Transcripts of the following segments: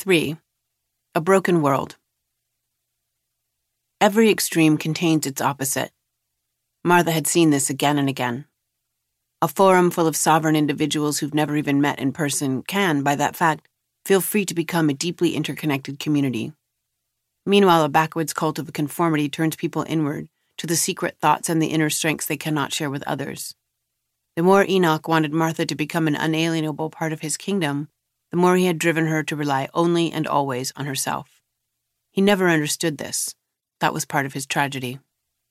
3. A Broken World. Every extreme contains its opposite. Martha had seen this again and again. A forum full of sovereign individuals who've never even met in person can, by that fact, feel free to become a deeply interconnected community. Meanwhile, a backwoods cult of conformity turns people inward to the secret thoughts and the inner strengths they cannot share with others. The more Enoch wanted Martha to become an unalienable part of his kingdom, the more he had driven her to rely only and always on herself. He never understood this. That was part of his tragedy.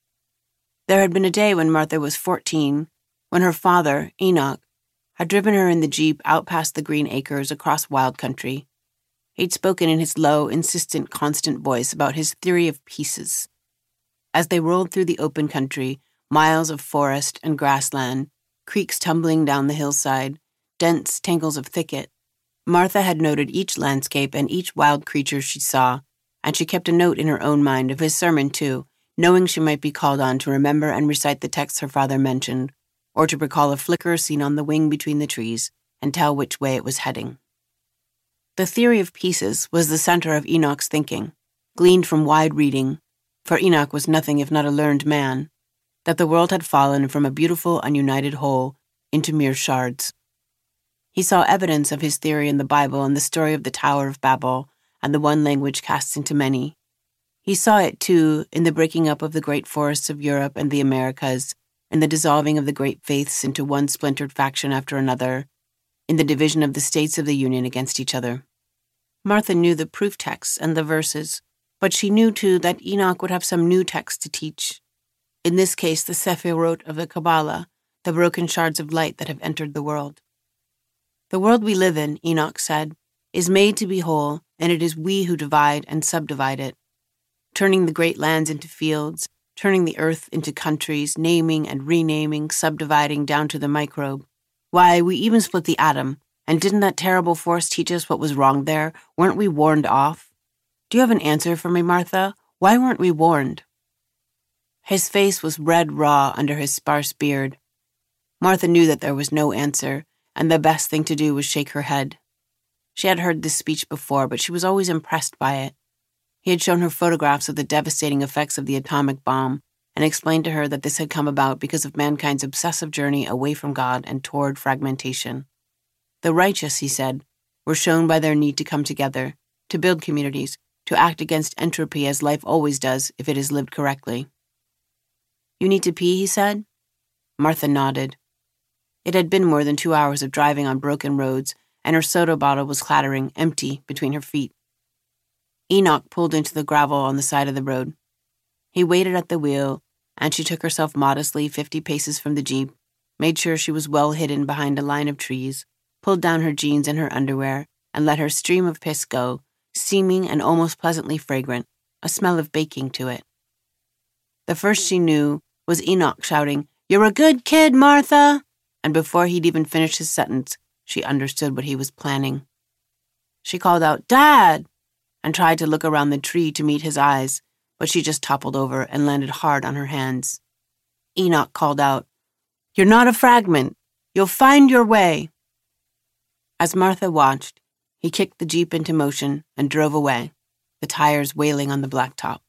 There had been a day when Martha was 14, when her father, Enoch, had driven her in the Jeep out past the green acres across wild country. He'd spoken in his low, insistent, constant voice about his theory of pieces. As they rolled through the open country, miles of forest and grassland, creeks tumbling down the hillside, dense tangles of thicket, Martha had noted each landscape and each wild creature she saw, and she kept a note in her own mind of his sermon too, knowing she might be called on to remember and recite the texts her father mentioned, or to recall a flicker seen on the wing between the trees and tell which way it was heading. The theory of pieces was the center of Enoch's thinking, gleaned from wide reading, for Enoch was nothing if not a learned man, that the world had fallen from a beautiful, ununited whole into mere shards. He saw evidence of his theory in the Bible and the story of the Tower of Babel and the one language cast into many. He saw it, too, in the breaking up of the great forests of Europe and the Americas, in the dissolving of the great faiths into one splintered faction after another, in the division of the states of the Union against each other. Martha knew the proof texts and the verses, but she knew, too, that Enoch would have some new text to teach. In this case, the Sephirot of the Kabbalah, the broken shards of light that have entered the world. The world we live in, Enoch said, is made to be whole, and it is we who divide and subdivide it, turning the great lands into fields, turning the earth into countries, naming and renaming, subdividing down to the microbe. Why, we even split the atom, and didn't that terrible force teach us what was wrong there? Weren't we warned off? Do you have an answer for me, Martha? Why weren't we warned? His face was red raw under his sparse beard. Martha knew that there was no answer, and the best thing to do was shake her head. She had heard this speech before, but she was always impressed by it. He had shown her photographs of the devastating effects of the atomic bomb and explained to her that this had come about because of mankind's obsessive journey away from God and toward fragmentation. The righteous, he said, were shown by their need to come together, to build communities, to act against entropy as life always does if it is lived correctly. You need to pee, he said. Martha nodded. It had been more than 2 hours of driving on broken roads, and her soda bottle was clattering, empty, between her feet. Enoch pulled into the gravel on the side of the road. He waited at the wheel, and she took herself modestly 50 paces from the Jeep, made sure she was well hidden behind a line of trees, pulled down her jeans and her underwear, and let her stream of piss go, steaming and almost pleasantly fragrant, a smell of baking to it. The first she knew was Enoch shouting, "You're a good kid, Martha!" And before he'd even finished his sentence, she understood what he was planning. She called out, "Dad!" and tried to look around the tree to meet his eyes, but she just toppled over and landed hard on her hands. Enoch called out, "You're not a fragment. You'll find your way." As Martha watched, he kicked the Jeep into motion and drove away, the tires wailing on the blacktop.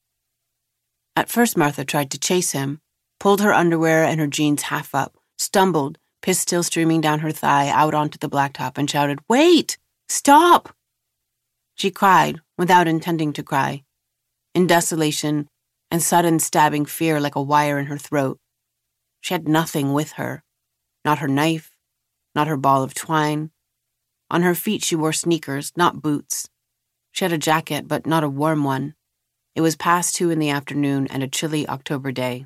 At first, Martha tried to chase him, pulled her underwear and her jeans half up, stumbled, piss still streaming down her thigh out onto the blacktop, and shouted, "Wait! Stop!" She cried, without intending to cry, in desolation and sudden stabbing fear like a wire in her throat. She had nothing with her, not her knife, not her ball of twine. On her feet she wore sneakers, not boots. She had a jacket, but not a warm one. It was past 2 in the afternoon and a chilly October day.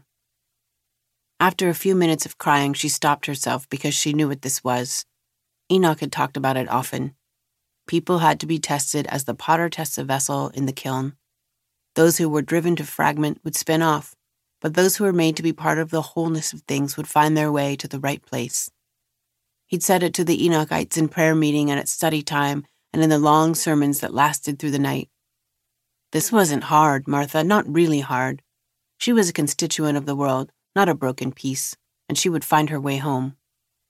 After a few minutes of crying, she stopped herself because she knew what this was. Enoch had talked about it often. People had to be tested as the potter tests a vessel in the kiln. Those who were driven to fragment would spin off, but those who were made to be part of the wholeness of things would find their way to the right place. He'd said it to the Enochites in prayer meeting and at study time and in the long sermons that lasted through the night. This wasn't hard, Martha, not really hard. She was a constituent of the world, not a broken piece, and she would find her way home.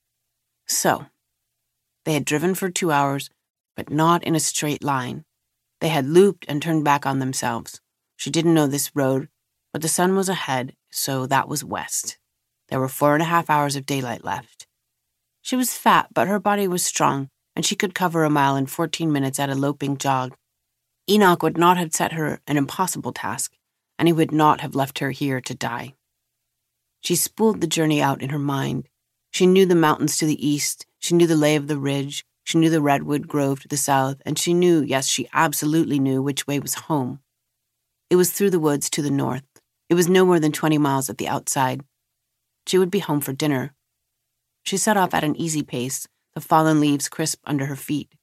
So, they had driven for 2 hours, but not in a straight line. They had looped and turned back on themselves. She didn't know this road, but the sun was ahead, so that was west. There were 4.5 hours of daylight left. She was fat, but her body was strong, and she could cover a mile in 14 minutes at a loping jog. Enoch would not have set her an impossible task, and he would not have left her here to die. She spooled the journey out in her mind. She knew the mountains to the east, she knew the lay of the ridge, she knew the redwood grove to the south, and she knew, yes, she absolutely knew which way was home. It was through the woods to the north. It was no more than 20 miles at the outside. She would be home for dinner. She set off at an easy pace, the fallen leaves crisp under her feet.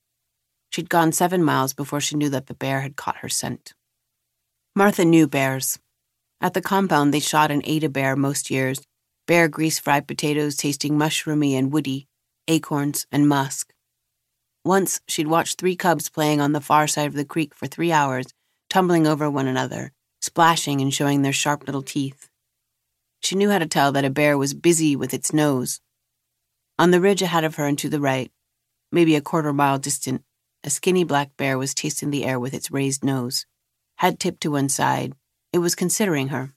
She'd gone 7 miles before she knew that the bear had caught her scent. Martha knew bears. At the compound, they shot and ate a bear most years, bare grease-fried potatoes tasting mushroomy and woody, acorns and musk. Once, she'd watched 3 cubs playing on the far side of the creek for 3 hours, tumbling over one another, splashing and showing their sharp little teeth. She knew how to tell that a bear was busy with its nose. On the ridge ahead of her and to the right, maybe a 1/4 mile distant, a skinny black bear was tasting the air with its raised nose. Head tipped to one side, it was considering her.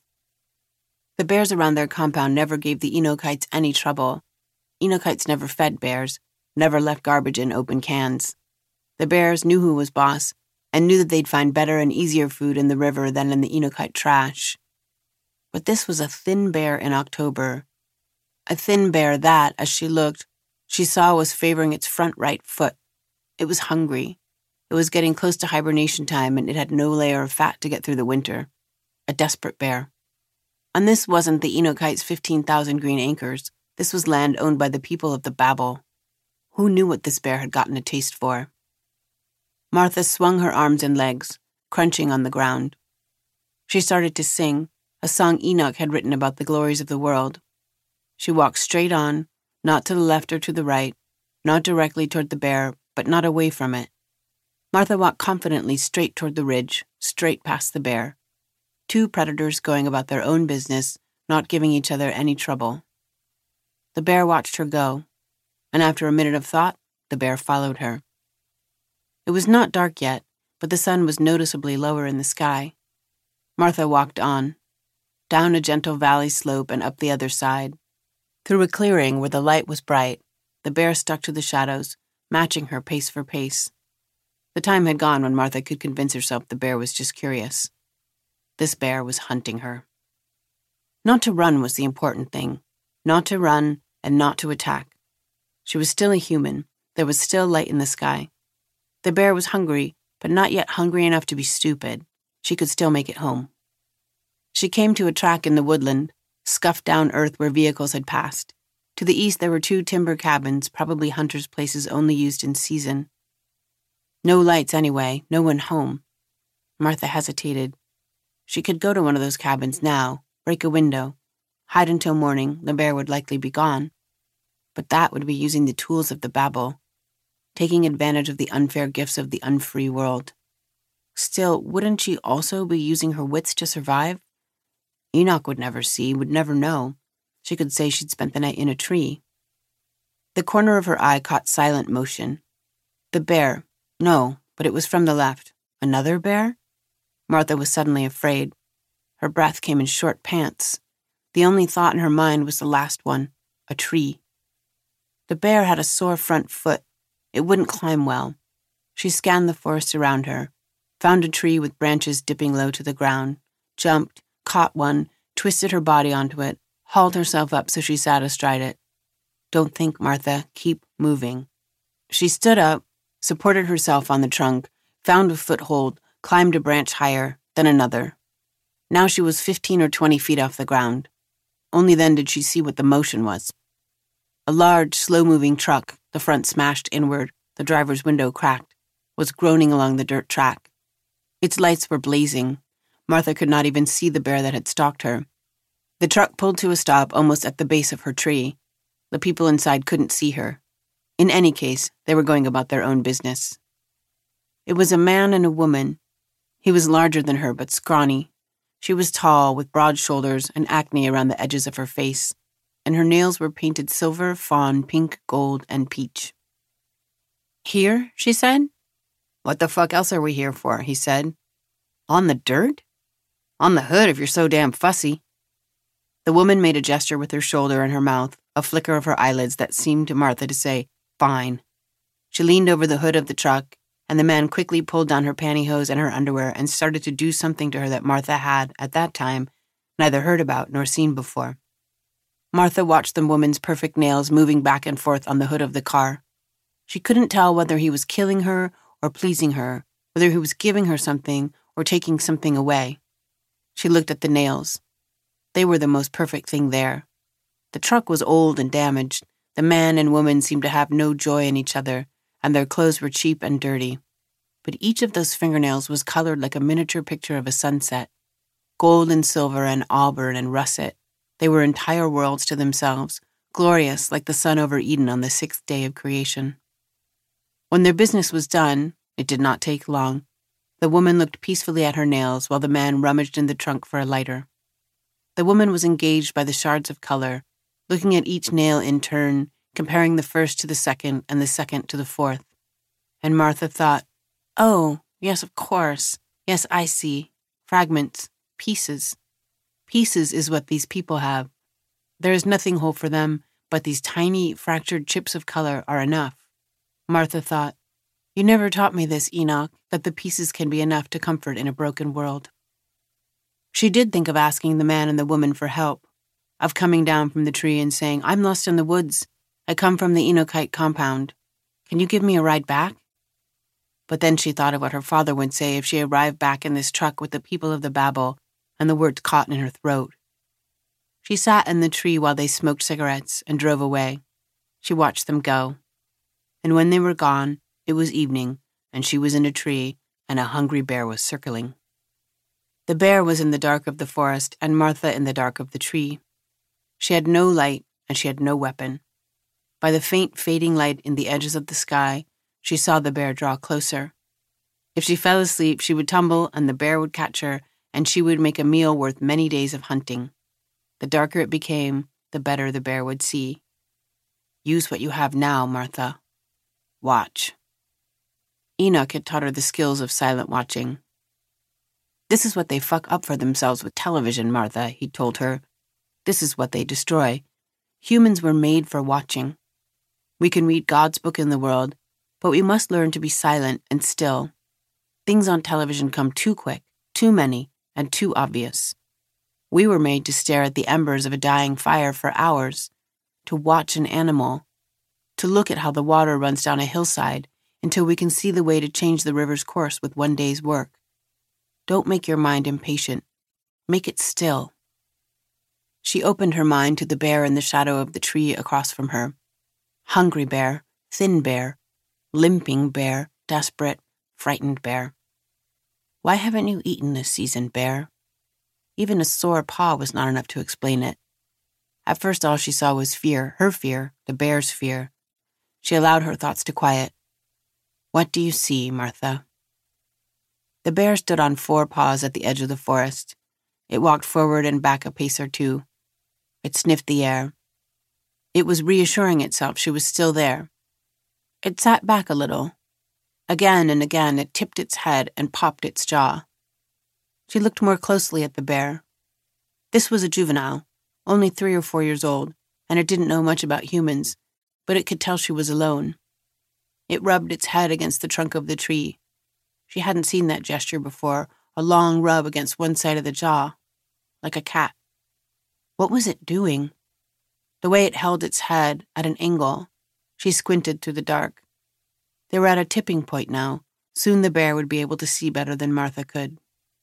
The bears around their compound never gave the Enochites any trouble. Enochites never fed bears, never left garbage in open cans. The bears knew who was boss, and knew that they'd find better and easier food in the river than in the Enochite trash. But this was a thin bear in October. A thin bear that, as she looked, she saw was favoring its front right foot. It was hungry. It was getting close to hibernation time, and it had no layer of fat to get through the winter. A desperate bear. And this wasn't the Enochites' 15,000 green acres. This was land owned by the people of the Babel. Who knew what this bear had gotten a taste for? Martha swung her arms and legs, crunching on the ground. She started to sing, a song Enoch had written about the glories of the world. She walked straight on, not to the left or to the right, not directly toward the bear, but not away from it. Martha walked confidently straight toward the ridge, straight past the bear. 2 predators going about their own business, not giving each other any trouble. The bear watched her go, and after a minute of thought, the bear followed her. It was not dark yet, but the sun was noticeably lower in the sky. Martha walked on, down a gentle valley slope and up the other side. Through a clearing where the light was bright, the bear stuck to the shadows, matching her pace for pace. The time had gone when Martha could convince herself the bear was just curious. This bear was hunting her. Not to run was the important thing. Not to run and not to attack. She was still a human. There was still light in the sky. The bear was hungry, but not yet hungry enough to be stupid. She could still make it home. She came to a track in the woodland, scuffed down earth where vehicles had passed. To the east there were 2 timber cabins, probably hunters' places only used in season. No lights anyway, no one home. Martha hesitated. She could go to one of those cabins now, break a window, hide until morning, the bear would likely be gone. But that would be using the tools of the Babel, taking advantage of the unfair gifts of the unfree world. Still, wouldn't she also be using her wits to survive? Enoch would never see, would never know. She could say she'd spent the night in a tree. The corner of her eye caught silent motion. The bear. No, but it was from the left. Another bear? Martha was suddenly afraid. Her breath came in short pants. The only thought in her mind was the last one, a tree. The bear had a sore front foot. It wouldn't climb well. She scanned the forest around her, found a tree with branches dipping low to the ground, jumped, caught one, twisted her body onto it, hauled herself up so she sat astride it. Don't think, Martha. Keep moving. She stood up, supported herself on the trunk, found a foothold, climbed a branch higher, then another. Now she was 15 or 20 feet off the ground. Only then did she see what the motion was. A large, slow-moving truck, the front smashed inward, the driver's window cracked, was groaning along the dirt track. Its lights were blazing. Martha could not even see the bear that had stalked her. The truck pulled to a stop almost at the base of her tree. The people inside couldn't see her. In any case, they were going about their own business. It was a man and a woman. He was larger than her, but scrawny. She was tall, with broad shoulders and acne around the edges of her face, and her nails were painted silver, fawn, pink, gold, and peach. Here, she said. "What the fuck else are we here for?" he said. "On the dirt?" "On the hood if you're so damn fussy." The woman made a gesture with her shoulder and her mouth, a flicker of her eyelids that seemed to Martha to say, "Fine." She leaned over the hood of the truck, and the man quickly pulled down her pantyhose and her underwear and started to do something to her that Martha had, at that time, neither heard about nor seen before. Martha watched the woman's perfect nails moving back and forth on the hood of the car. She couldn't tell whether he was killing her or pleasing her, whether he was giving her something or taking something away. She looked at the nails. They were the most perfect thing there. The truck was old and damaged. The man and woman seemed to have no joy in each other, and their clothes were cheap and dirty. But each of those fingernails was colored like a miniature picture of a sunset. Gold and silver and auburn and russet. They were entire worlds to themselves, glorious like the sun over Eden on the 6th day of creation. When their business was done, it did not take long. The woman looked peacefully at her nails while the man rummaged in the trunk for a lighter. The woman was engaged by the shards of color, looking at each nail in turn, comparing the first to the second and the second to the fourth. And Martha thought, "Oh, yes, of course. Yes, I see. Fragments. Pieces. Pieces is what these people have. There is nothing whole for them, but these tiny, fractured chips of color are enough." Martha thought, "You never taught me this, Enoch, that the pieces can be enough to comfort in a broken world." She did think of asking the man and the woman for help, of coming down from the tree and saying, "I'm lost in the woods. I come from the Enochite compound. Can you give me a ride back?" But then she thought of what her father would say if she arrived back in this truck with the people of the Babel and the words caught in her throat. She sat in the tree while they smoked cigarettes and drove away. She watched them go. And when they were gone, it was evening, and she was in a tree, and a hungry bear was circling. The bear was in the dark of the forest, and Martha in the dark of the tree. She had no light, and she had no weapon. By the faint fading light in the edges of the sky, she saw the bear draw closer. If she fell asleep, she would tumble, and the bear would catch her, and she would make a meal worth many days of hunting. The darker it became, the better the bear would see. Use what you have now, Martha. Watch. Enoch had taught her the skills of silent watching. "This is what they fuck up for themselves with television, Martha," he told her. "This is what they destroy. Humans were made for watching. We can read God's book in the world, but we must learn to be silent and still. Things on television come too quick, too many, and too obvious. We were made to stare at the embers of a dying fire for hours, to watch an animal, to look at how the water runs down a hillside until we can see the way to change the river's course with one day's work. Don't make your mind impatient. Make it still." She opened her mind to the bear in the shadow of the tree across from her. Hungry bear, thin bear, limping bear, desperate, frightened bear. Why haven't you eaten this season, bear? Even a sore paw was not enough to explain it. At first all she saw was fear, her fear, the bear's fear. She allowed her thoughts to quiet. "What do you see, Martha?" The bear stood on 4 paws at the edge of the forest. It walked forward and back a pace or 2. It sniffed the air. It was reassuring itself she was still there. It sat back a little. Again and again it tipped its head and popped its jaw. She looked more closely at the bear. This was a juvenile, only 3 or 4 years old, and it didn't know much about humans, but it could tell she was alone. It rubbed its head against the trunk of the tree. She hadn't seen that gesture before, a long rub against one side of the jaw, like a cat. What was it doing? The way it held its head at an angle, she squinted through the dark. They were at a tipping point now. Soon the bear would be able to see better than Martha could.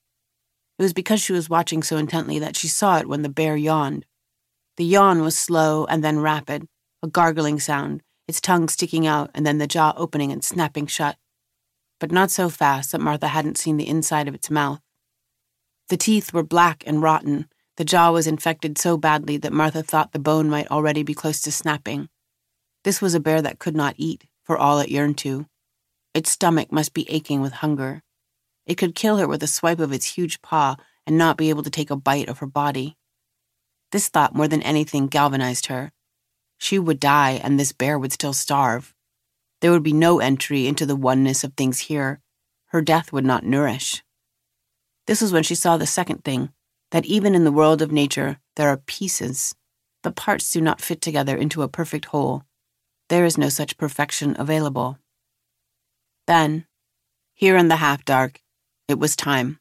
It was because she was watching so intently that she saw it when the bear yawned. The yawn was slow and then rapid, a gargling sound, its tongue sticking out and then the jaw opening and snapping shut. But not so fast that Martha hadn't seen the inside of its mouth. The teeth were black and rotten. The jaw was infected so badly that Martha thought the bone might already be close to snapping. This was a bear that could not eat, for all it yearned to. Its stomach must be aching with hunger. It could kill her with a swipe of its huge paw and not be able to take a bite of her body. This thought more than anything galvanized her. She would die and this bear would still starve. There would be no entry into the oneness of things here, her death would not nourish. This was when she saw the second thing, that even in the world of nature there are pieces, but parts do not fit together into a perfect whole. There is no such perfection available. Then, here in the half-dark, it was time.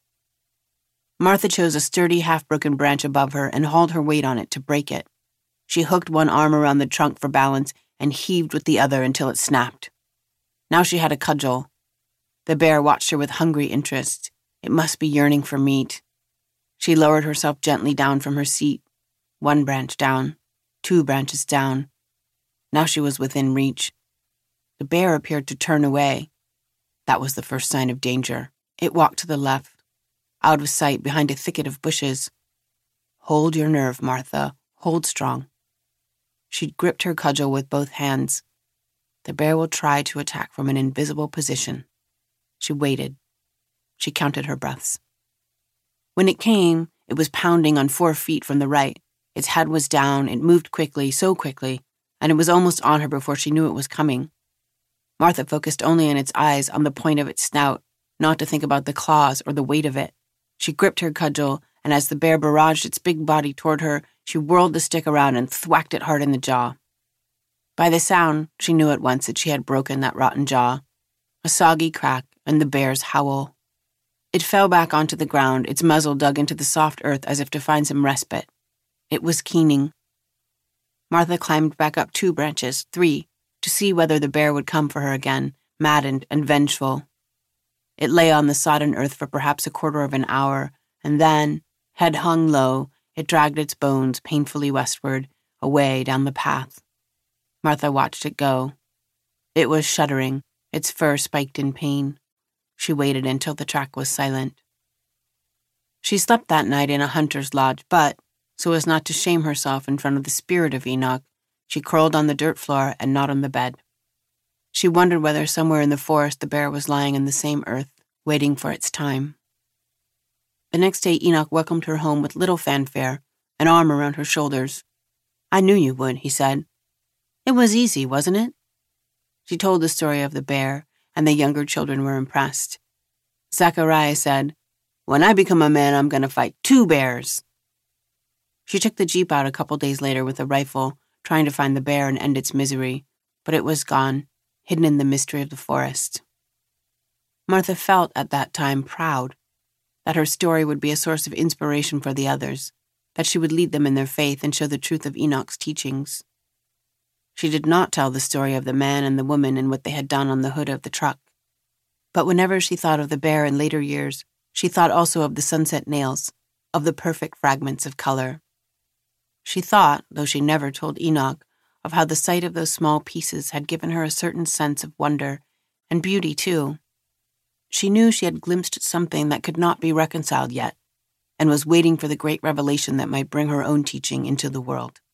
Martha chose a sturdy, half-broken branch above her and hauled her weight on it to break it. She hooked one arm around the trunk for balance and heaved with the other until it snapped. Now she had a cudgel. The bear watched her with hungry interest. It must be yearning for meat. She lowered herself gently down from her seat. 1 branch down, 2 branches down. Now she was within reach. The bear appeared to turn away. That was the first sign of danger. It walked to the left, out of sight behind a thicket of bushes. Hold your nerve, Martha. Hold strong. She gripped her cudgel with both hands. The bear will try to attack from an invisible position. She waited. She counted her breaths. When it came, it was pounding on 4 feet from the right. Its head was down, it moved quickly, so quickly, and it was almost on her before she knew it was coming. Martha focused only on its eyes, on the point of its snout, not to think about the claws or the weight of it. She gripped her cudgel, and as the bear barraged its big body toward her, she whirled the stick around and thwacked it hard in the jaw. By the sound, she knew at once that she had broken that rotten jaw. A soggy crack and the bear's howl. It fell back onto the ground, its muzzle dug into the soft earth as if to find some respite. It was keening. Martha climbed back up 2 branches, 3, to see whether the bear would come for her again, maddened and vengeful. It lay on the sodden earth for perhaps a quarter of an hour, and then, head hung low, it dragged its bones painfully westward, away down the path. Martha watched it go. It was shuddering, its fur spiked in pain. She waited until the track was silent. She slept that night in a hunter's lodge, but, so as not to shame herself in front of the spirit of Enoch, she curled on the dirt floor and not on the bed. She wondered whether somewhere in the forest the bear was lying in the same earth, waiting for its time. The next day Enoch welcomed her home with little fanfare, an arm around her shoulders. "I knew you would," he said. "It was easy, wasn't it?" She told the story of the bear, and the younger children were impressed. Zachariah said, "When I become a man, I'm going to fight 2 bears." She took the jeep out a couple days later with a rifle, trying to find the bear and end its misery, but it was gone, hidden in the mystery of the forest. Martha felt at that time proud that her story would be a source of inspiration for the others, that she would lead them in their faith and show the truth of Enoch's teachings. She did not tell the story of the man and the woman and what they had done on the hood of the truck. But whenever she thought of the bear in later years, she thought also of the sunset nails, of the perfect fragments of color. She thought, though she never told Enoch, of how the sight of those small pieces had given her a certain sense of wonder, and beauty too. She knew she had glimpsed something that could not be reconciled yet, and was waiting for the great revelation that might bring her own teaching into the world.